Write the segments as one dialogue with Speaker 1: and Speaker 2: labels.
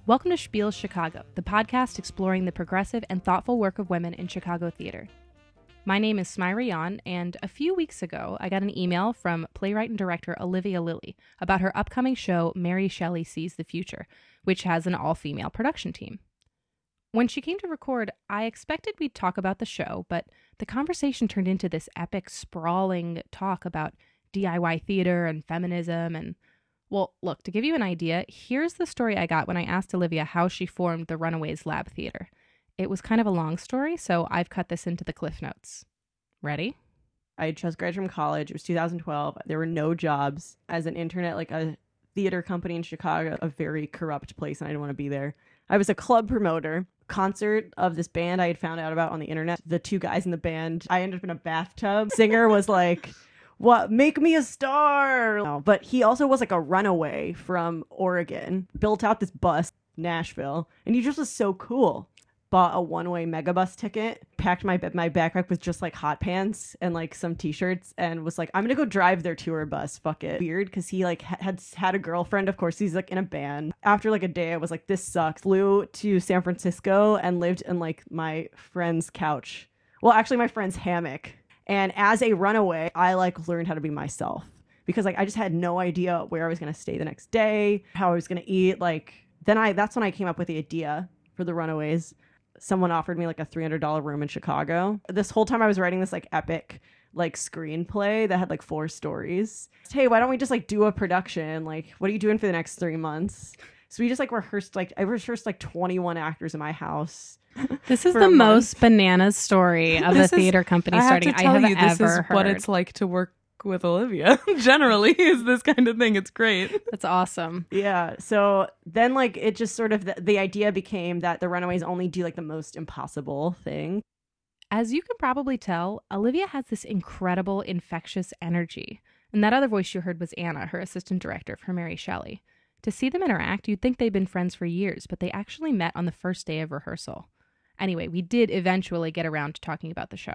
Speaker 1: Welcome to Spiel Chicago, the podcast exploring the progressive and thoughtful work of women in Chicago theater. My name is Smyra Yon, and a few weeks ago, I got an email from playwright and director Olivia Lilly about her upcoming show, Mary Shelley Sees the Future, which has an all-female production team. When she came to record, I expected we'd talk about the show, but the conversation turned into this epic, sprawling talk about DIY theater and feminism and, well, look, to give you an idea, here's the story I got when I asked Olivia how she formed the Runaways Lab Theater. It was kind of a long story, so I've cut this into the Cliff Notes. Ready?
Speaker 2: I had just graduated from college. It was 2012. There were no jobs. As an intern at like a theater company in Chicago, a very corrupt place, and I didn't want to be there. I was a club promoter. Concert of this band I had found out about on the internet. The two guys in the band, I ended up in a bathtub. Singer was like, "What? Make me a star!" No, but he also was like a runaway from Oregon. Built out this bus, Nashville, and he just was so cool. Bought a one-way megabus ticket, packed my backpack with just like hot pants and like some t-shirts, and was like, I'm gonna go drive their tour bus. Fuck it. Weird, because he like had a girlfriend. Of course, he's like in a band. After like a day, I was like, this sucks. Flew to San Francisco and lived in like my friend's couch. Well, actually, my friend's hammock. And as a runaway, I like learned how to be myself, because like I just had no idea where I was gonna stay the next day, how I was gonna eat. Like that's when I came up with the idea for the Runaways. Someone offered me like a $300 room in Chicago. This whole time I was writing this like epic like screenplay that had like 4 stories. Hey, why don't we just like do a production? Like, what are you doing for the next 3 months? So we just like rehearsed, like I rehearsed like 21 actors in my house.
Speaker 1: This is the most bananas story of a theater company starting I have ever heard.
Speaker 3: What it's like to work with Olivia generally is this kind of thing. It's great.
Speaker 1: That's awesome.
Speaker 2: Yeah. So then like it just sort of the idea became that the Runaways only do like the most impossible thing.
Speaker 1: As you can probably tell, Olivia has this incredible infectious energy. And that other voice you heard was Anna, her assistant director for Mary Shelley. To see them interact, you'd think they'd been friends for years, but they actually met on the first day of rehearsal. Anyway, we did eventually get around to talking about the show.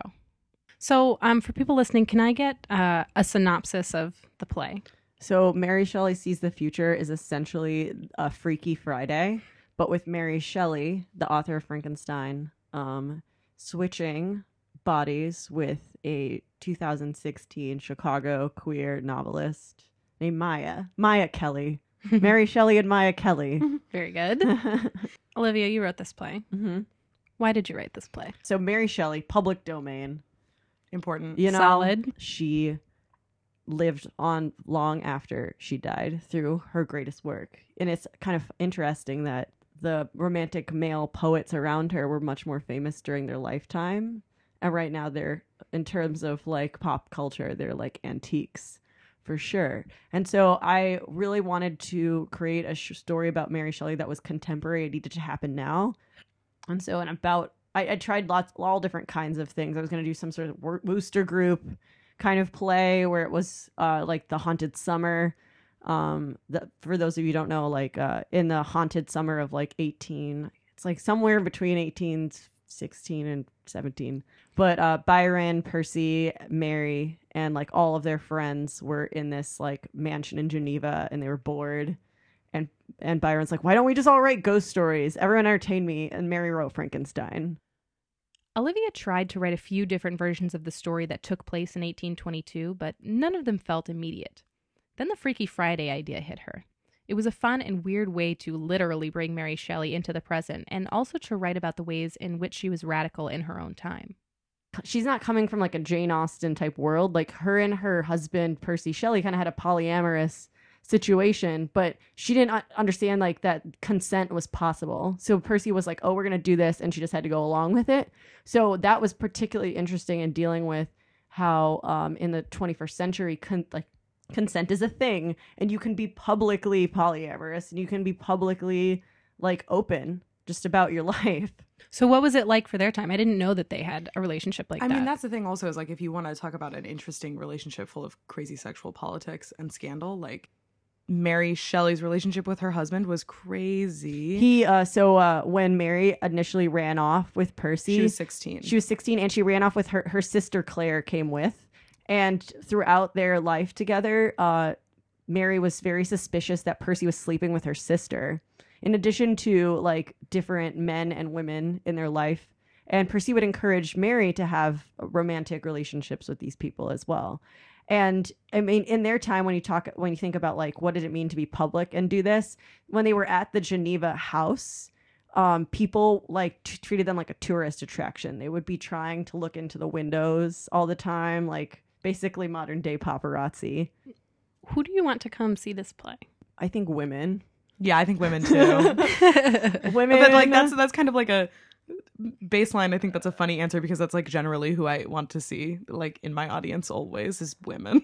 Speaker 1: So, for people listening, can I get a synopsis of the play?
Speaker 2: So, Mary Shelley Sees the Future is essentially a Freaky Friday, but with Mary Shelley, the author of Frankenstein, switching bodies with a 2016 Chicago queer novelist named Maya Kelly. Mary Shelley and Maya Kelly.
Speaker 1: Very good. Olivia, you wrote this play.
Speaker 2: Mm-hmm.
Speaker 1: Why did you write this play?
Speaker 2: So, Mary Shelley, public domain.
Speaker 3: Important.
Speaker 2: You know,
Speaker 1: solid.
Speaker 2: She lived on long after she died through her greatest work. And it's kind of interesting that the romantic male poets around her were much more famous during their lifetime. And right now they're, in terms of like pop culture, they're like antiques for sure. And so I really wanted to create a story about Mary Shelley that was contemporary. It needed to happen now. And so I tried all different kinds of things. I was going to do some sort of Wooster Group kind of play where it was like the haunted summer. For those of you who don't know, like in the haunted summer of like 18, it's like somewhere between 1816 and 17. But Byron, Percy, Mary, and like all of their friends were in this like mansion in Geneva, and they were bored. And Byron's like, why don't we just all write ghost stories? Everyone entertain me. And Mary wrote Frankenstein.
Speaker 1: Olivia tried to write a few different versions of the story that took place in 1822, but none of them felt immediate. Then the Freaky Friday idea hit her. It was a fun and weird way to literally bring Mary Shelley into the present, and also to write about the ways in which she was radical in her own time.
Speaker 2: She's not coming from like a Jane Austen type world. Like her and her husband, Percy Shelley, kind of had a polyamorous situation, but she didn't understand like that consent was possible. So Percy was like, oh, we're gonna do this, and she just had to go along with it. So that was particularly interesting in dealing with how in the 21st century consent is a thing, and you can be publicly polyamorous, and you can be publicly like open just about your life.
Speaker 1: So what was it like for their time? I didn't know that they had a relationship like that.
Speaker 3: I mean, that's the thing also, is like, if you want to talk about an interesting relationship full of crazy sexual politics and scandal, like Mary Shelley's relationship with her husband was crazy.
Speaker 2: When Mary initially ran off with Percy,
Speaker 3: she was 16.
Speaker 2: She was 16, and she ran off with her sister Claire came with. And throughout their life together, Mary was very suspicious that Percy was sleeping with her sister. in addition to like different men and women in their life. And Percy would encourage Mary to have romantic relationships with these people as well. And I mean, in their time, when you think about like what did it mean to be public and do this, when they were at the Geneva house, people like treated them like a tourist attraction. They would be trying to look into the windows all the time, like basically modern day paparazzi.
Speaker 1: Who do you want to come see this play?
Speaker 2: I think women.
Speaker 3: Yeah, I think women too.
Speaker 2: Women.
Speaker 3: But like that's kind of like a baseline. I think that's a funny answer because that's like generally who I want to see like in my audience always is women.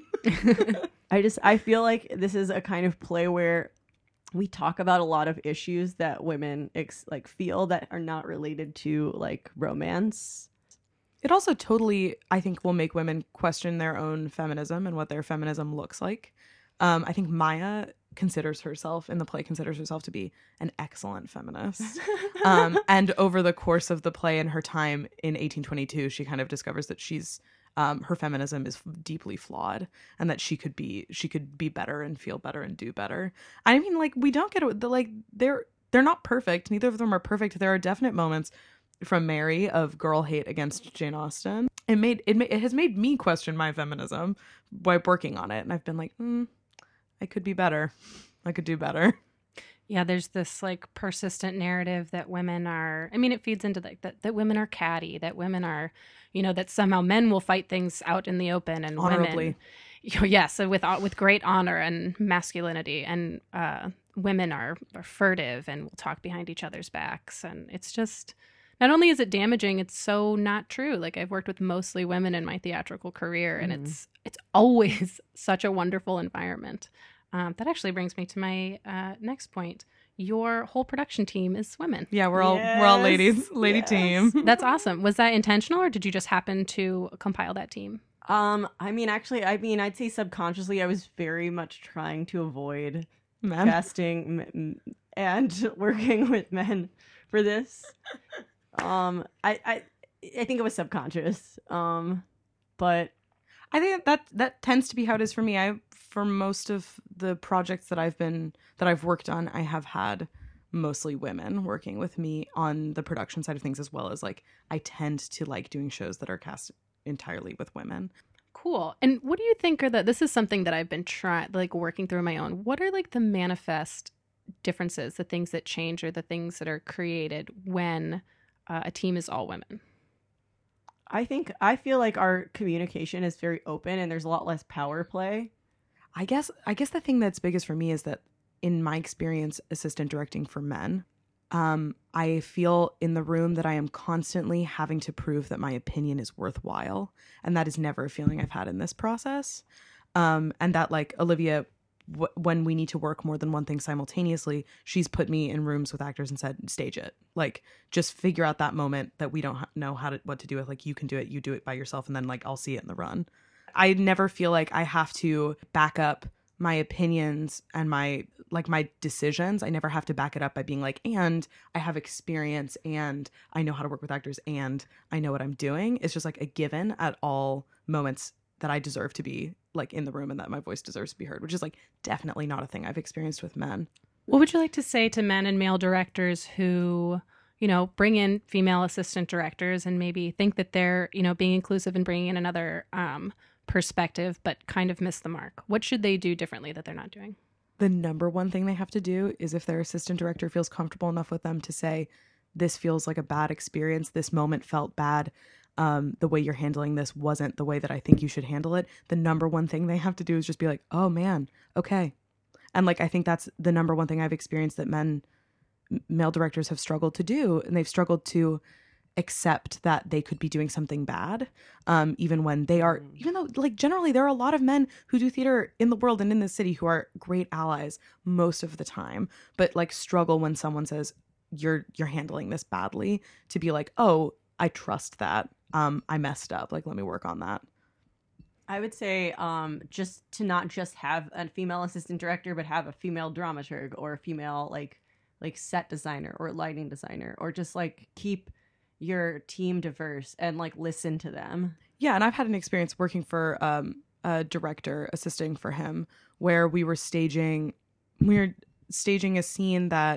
Speaker 2: I feel like this is a kind of play where we talk about a lot of issues that women like feel that are not related to like romance.
Speaker 3: It also totally, I think, will make women question their own feminism and what their feminism looks like. I think Maya considers herself to be an excellent feminist. And over the course of the play and her time in 1822, she kind of discovers that she's her feminism is deeply flawed and that she could be better and feel better and do better. I mean, like, we don't get it. Like, they're not perfect. Neither of them are perfect. There are definite moments from Mary of girl hate against Jane Austen. It has made me question my feminism by working on it, and I've been like, I could be better. I could do better.
Speaker 1: Yeah, there's this like persistent narrative that women are, I mean, it feeds into like that women are catty, that women are, that somehow men will fight things out in the open and
Speaker 3: honorably.
Speaker 1: Women, yes, with great honor and masculinity, and women are furtive and will talk behind each other's backs. And it's just, not only is it damaging, it's so not true. Like, I've worked with mostly women in my theatrical career, and it's always such a wonderful environment. That actually brings me to my next point. Your whole production team is women.
Speaker 3: Yeah, we're all lady team.
Speaker 1: That's awesome. Was that intentional, or did you just happen to compile that team?
Speaker 2: I'd say subconsciously I was very much trying to avoid casting and working with men for this. I think it was subconscious. But
Speaker 3: I think that tends to be how it is for me. For most of the projects that I've worked on, I have had mostly women working with me on the production side of things, as well as like I tend to like doing shows that are cast entirely with women.
Speaker 1: Cool. And what do you think this is something that I've been working through my own. What are like the manifest differences, the things that change or the things that are created when a team is all women?
Speaker 2: I feel like our communication is very open and there's a lot less power play.
Speaker 3: I guess the thing that's biggest for me is that in my experience assistant directing for men, I feel in the room that I am constantly having to prove that my opinion is worthwhile. And that is never a feeling I've had in this process. And that like Olivia, when we need to work more than one thing simultaneously, she's put me in rooms with actors and said, stage it. Like, just figure out that moment that we don't know what to do with. Like, you can do it. You do it by yourself. And then like, I'll see it in the run. I never feel like I have to back up my opinions and my decisions. I never have to back it up by being like, and I have experience and I know how to work with actors and I know what I'm doing. It's just like a given at all moments that I deserve to be like in the room and that my voice deserves to be heard, which is like definitely not a thing I've experienced with men.
Speaker 1: What would you like to say to men and male directors who, bring in female assistant directors and maybe think that they're, being inclusive and bringing in another perspective, but kind of miss the mark? What should they do differently that they're not doing?
Speaker 3: The number one thing they have to do is if their assistant director feels comfortable enough with them to say, this feels like a bad experience, this moment felt bad, the way you're handling this wasn't the way that I think you should handle it. The number one thing they have to do is just be like, oh man, okay. And like, I think that's the number one thing I've experienced that male directors have struggled to do. And they've struggled to accept that they could be doing something bad, even though like generally there are a lot of men who do theater in the world and in the city who are great allies most of the time, but like struggle when someone says you're handling this badly, to be like, oh, I trust that. I messed up. Like, let me work on that.
Speaker 2: I would say just to not just have a female assistant director, but have a female dramaturg or a female like set designer or lighting designer, or just like keep your team diverse and like listen to them.
Speaker 3: Yeah, and I've had an experience working for a director assisting for him where we were staging a scene that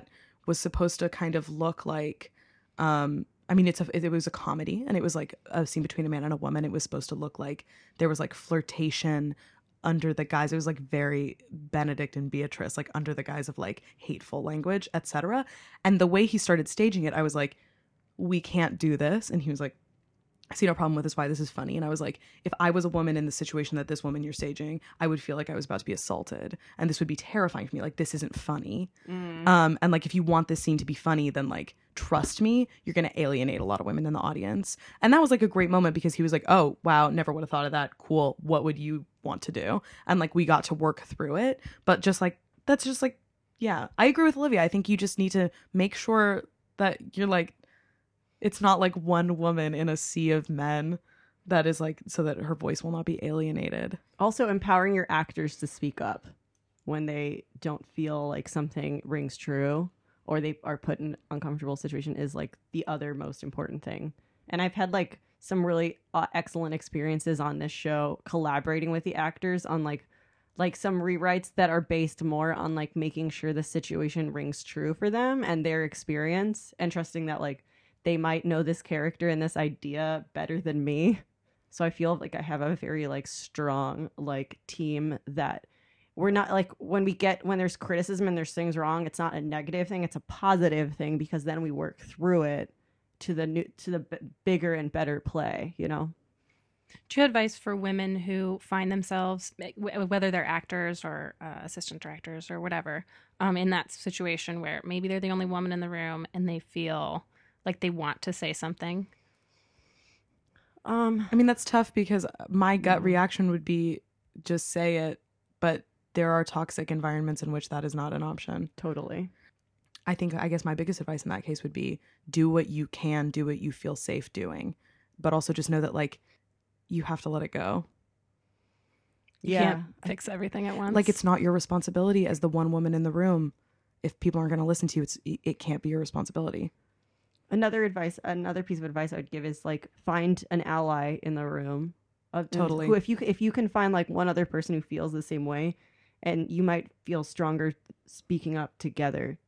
Speaker 3: was supposed to kind of look like, it was a comedy, and it was like a scene between a man and a woman. It was supposed to look like there was like flirtation under the guise. It was like very Benedict and Beatrice, like under the guise of like hateful language, etc. And the way he started staging it, I was like, we can't do this. And he was like, I see no problem with this. Why this is funny. And I was like, if I was a woman in the situation that this woman you're staging, I would feel like I was about to be assaulted, and this would be terrifying for me. Like, this isn't funny. And like, if you want this scene to be funny, then like, trust me, you're going to alienate a lot of women in the audience. And that was like a great moment, because he was like, oh wow, never would have thought of that. Cool. What would you want to do? And like, we got to work through it. But just like, that's just like, yeah, I agree with Olivia. I think you just need to make sure that you're like, it's not like one woman in a sea of men, that is like, so that her voice will not be alienated.
Speaker 2: Also, empowering your actors to speak up when they don't feel like something rings true or they are put in an uncomfortable situation is like the other most important thing. And I've had like some really excellent experiences on this show collaborating with the actors on like some rewrites that are based more on like making sure the situation rings true for them and their experience, and trusting that like they might know this character and this idea better than me. So I feel like I have a very like strong like team that we're not like, when there's criticism and there's things wrong, it's not a negative thing, it's a positive thing, because then we work through it to the bigger and better play, you know?
Speaker 1: Do you have advice for women who find themselves, whether they're actors or assistant directors or whatever, in that situation where maybe they're the only woman in the room and they feel like they want to say something?
Speaker 3: I mean, that's tough, because my gut reaction would be just say it, but there are toxic environments in which that is not an option.
Speaker 2: Totally.
Speaker 3: I guess my biggest advice in that case would be do what you can, do what you feel safe doing, but also just know that like you have to let it go.
Speaker 1: You can't fix everything at once.
Speaker 3: Like, it's not your responsibility as the one woman in the room. If people aren't going to listen to you, it can't be your responsibility.
Speaker 2: Another piece of advice I would give is like, find an ally in the room.
Speaker 3: Totally.
Speaker 2: Who, if you can find like one other person who feels the same way, and you might feel stronger speaking up together.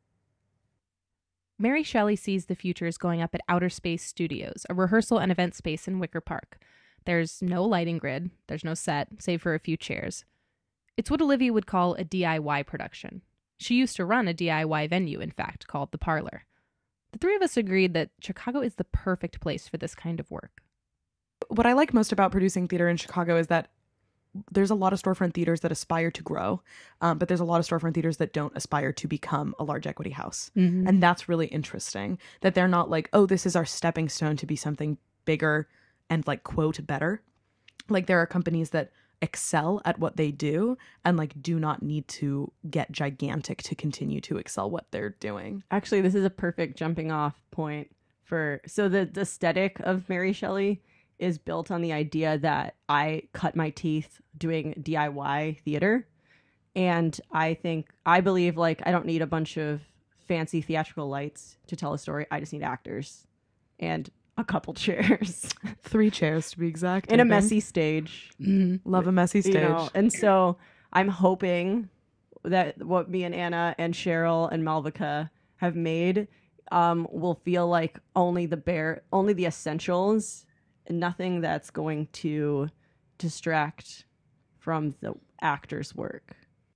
Speaker 1: Mary Shelley sees the future as going up at Outer Space Studios, a rehearsal and event space in Wicker Park. There's no lighting grid, there's no set, save for a few chairs. It's what Olivia would call a DIY production. She used to run a DIY venue, in fact, called The Parlor. The three of us agreed that Chicago is the perfect place for this kind of work.
Speaker 3: What I like most about producing theater in Chicago is that there's a lot of storefront theaters that aspire to grow, but there's a lot of storefront theaters that don't aspire to become a large equity house. Mm-hmm. And that's really interesting, that they're not like, oh, this is our stepping stone to be something bigger and like, quote, better. Like, there are companies that excel at what they do and like do not need to get gigantic to continue to excel what they're doing.
Speaker 2: Actually, this is a perfect jumping off point so the aesthetic of Mary Shelley is built on the idea that I cut my teeth doing DIY theater. And I believe like I don't need a bunch of fancy theatrical lights to tell a story. I just need actors and a couple chairs.
Speaker 3: 3 chairs to be exact.
Speaker 2: In a messy stage.
Speaker 3: Mm-hmm. Love a messy stage. You know?
Speaker 2: And so I'm hoping that what me and Anna and Cheryl and Malvika have made will feel like only the essentials, and nothing that's going to distract from the actor's work.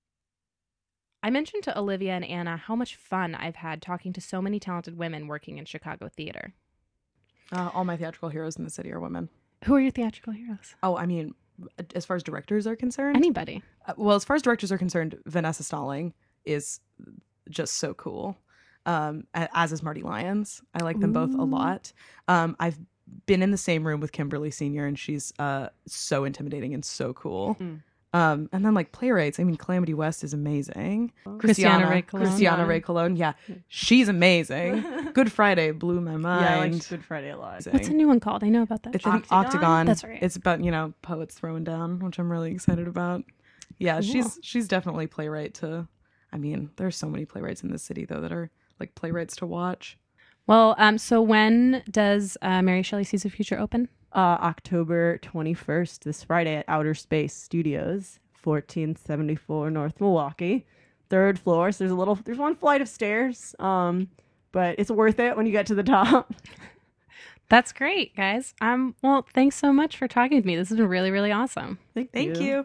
Speaker 1: I mentioned to Olivia and Anna how much fun I've had talking to so many talented women working in Chicago theater.
Speaker 3: All my theatrical heroes in the city are women.
Speaker 1: Who are your theatrical heroes?
Speaker 3: Oh, I mean, as far as directors are concerned?
Speaker 1: Anybody.
Speaker 3: Well, as far as directors are concerned, Vanessa Stalling is just so cool. As is Marty Lyons. I like them both a lot. I've been in the same room with Kimberly Senior, and she's so intimidating and so cool. And then like playwrights, I mean, Calamity West is amazing.
Speaker 1: Christiana Ray
Speaker 3: Colon, yeah, she's amazing. Good Friday blew my mind.
Speaker 2: Yeah, I like Good Friday a lot.
Speaker 1: What's a new one called? I know about that.
Speaker 3: It's Octagon.
Speaker 1: That's right.
Speaker 3: It's about, poets throwing down, which I'm really excited about. Yeah, cool. She's definitely playwright to. I mean, there's so many playwrights in this city though that are like playwrights to watch.
Speaker 1: Well, so when does Mary Shelley Sees the Future open?
Speaker 2: October 21st, this Friday at Outer Space Studios, 1474 North Milwaukee. 3rd floor. So there's one flight of stairs. But it's worth it when you get to the top.
Speaker 1: That's great, guys. Well, thanks so much for talking with me. This has been really, really awesome.
Speaker 3: Thank you.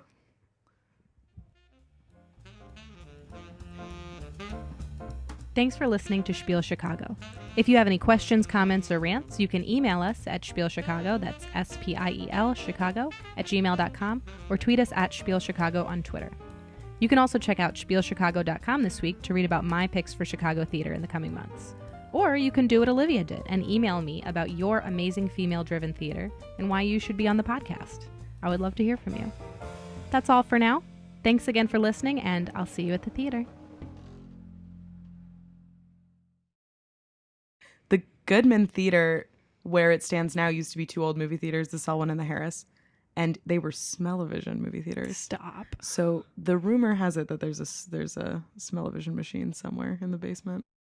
Speaker 1: Thanks for listening to Spiel Chicago. If you have any questions, comments, or rants, you can email us at spielchicago, that's SPIEL Chicago, @gmail.com, or tweet us at Spiel Chicago on Twitter. You can also check out spielchicago.com this week to read about my picks for Chicago theater in the coming months. Or you can do what Olivia did and email me about your amazing female-driven theater and why you should be on the podcast. I would love to hear from you. That's all for now. Thanks again for listening, and I'll see you at the theater.
Speaker 3: The Goodman Theater, where it stands now, used to be 2 old movie theaters, the Selwyn and the Harris, and they were smell-o-vision movie theaters.
Speaker 1: Stop.
Speaker 3: So the rumor has it that there's a smell-o-vision machine somewhere in the basement.